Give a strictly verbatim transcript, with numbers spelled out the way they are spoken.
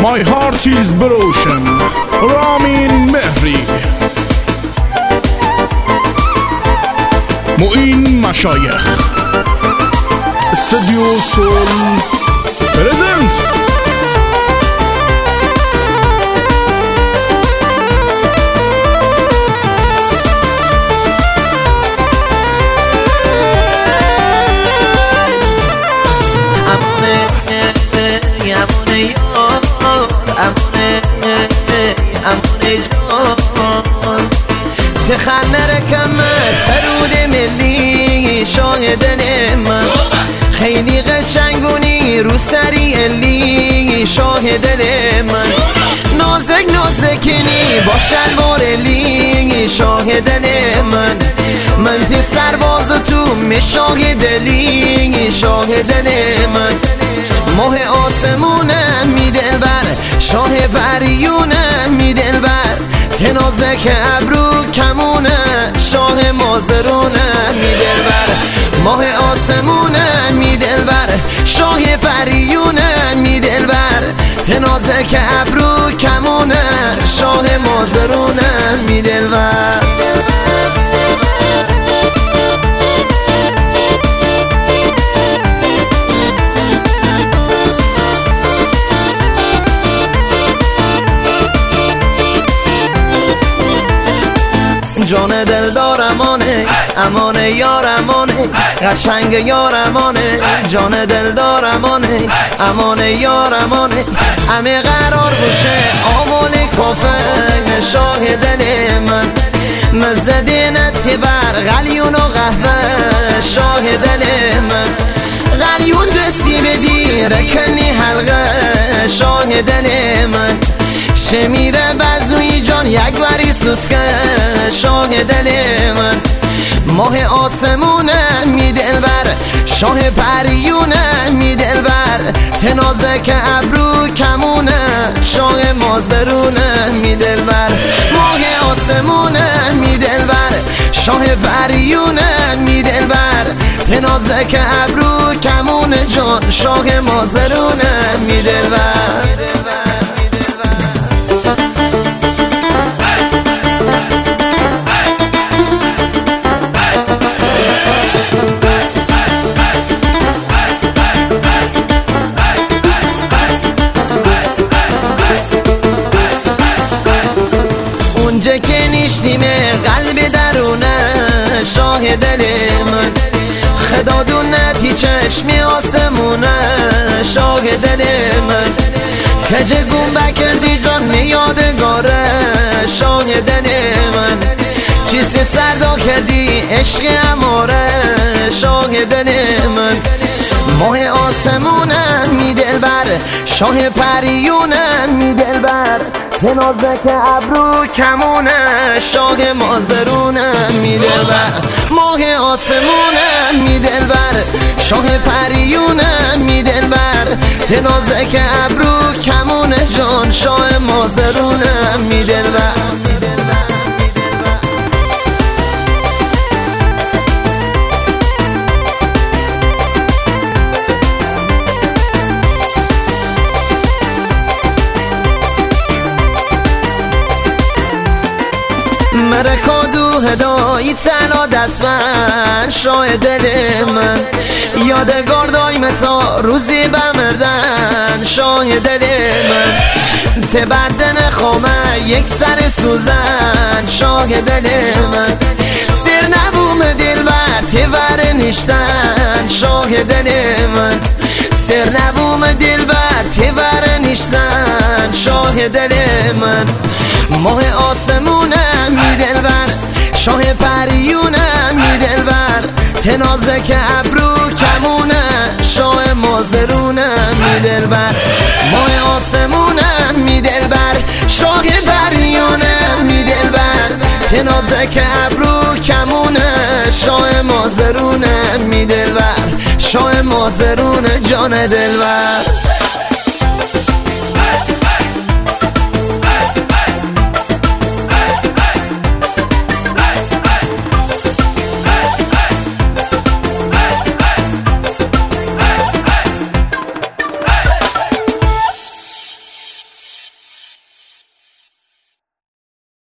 My heart is broken. رامین مهری، معین مشایخ، استودیو سول پرزنت. تخنه رکم سرود ملی شاهد من، خیلی قشنگونی رو سری الی شاهد من، نازک نازکنی با شلوار لی شاهد من، من تی سرباز تو مشاهد لی شاهد من، ماه آسمونم می دلبر، شاه بریونم می دلبر، تنازک ابرو کمونه، شاه مازرونه می دلبر، ماه آسمونه می دلبر، شاه پریونه می دلبر، تنازک ابرو کمونه، شاه مازرونه می دلبر. جان دل دار امانه، امانه یار امانه، قشنگ یار امانه، جان دل دار امانه، امانه یار امانه، همه قرار بشه آمانه کافه شاه دل من، مزدینتی بر غلیون و قهوه شاه دل من، غلیون دستی بدی رکنی حلقه شاه دل من، شمیره بزوی جان یک وری سوسکه شاه دل من، ماه آسمونه می دلبر، شاه پریونه می دلبر، تنازک ابرو کمونه، شاه مازرونه می دلبر، ماه آسمونه می دلبر، شاه پریونه می دلبر، تنازک ابرو کمونه جان، شاه مازرونه می دلبر. اونجا که نیشتیمه قلب درونه شاه دل من، خدا دونتی چشمی آسمونه شاه دل من، کجه گم بکردی جان یادگاره شاه دل من، چیزی سردا کردی عشق اماره شاه دل من، ماه آسمونه می دلبر، شاه پریونه می دلبر، تنازک ابرو کمونه، شاه مازرونه می دلبر، ماه آسمونه می دلبر، شاه پریونه می دلبر، تنازک ابرو کمونه جان، شاه مازرونه می دلبر. مرکادو هدایی تنها دست من، شاه دل من، یادگار دایم تا روزی بمردن شاه دل من، تبدن خوامه یک سر سوزن شاه دل من، سر نبوم دل بر تور نشتن شاه دل من، سر نبوم دل بر تور نشتن شاه دل من، ماه آسمونه می دلبر، شاه پریونه می دلبر، تنازک ابرو کمونه، شاه مازرونه می دلبر، ماه آسمونه می دلبر، شاه پریونه می دلبر، تنازک ابرو کمونه، شاه مازرونه می دلبر، شاه مازرونه جان دلبر.